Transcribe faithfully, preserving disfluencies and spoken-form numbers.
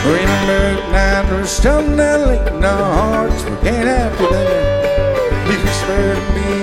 Remember at night we're stumbling and late in our hearts, we can't have to there. You whispered to me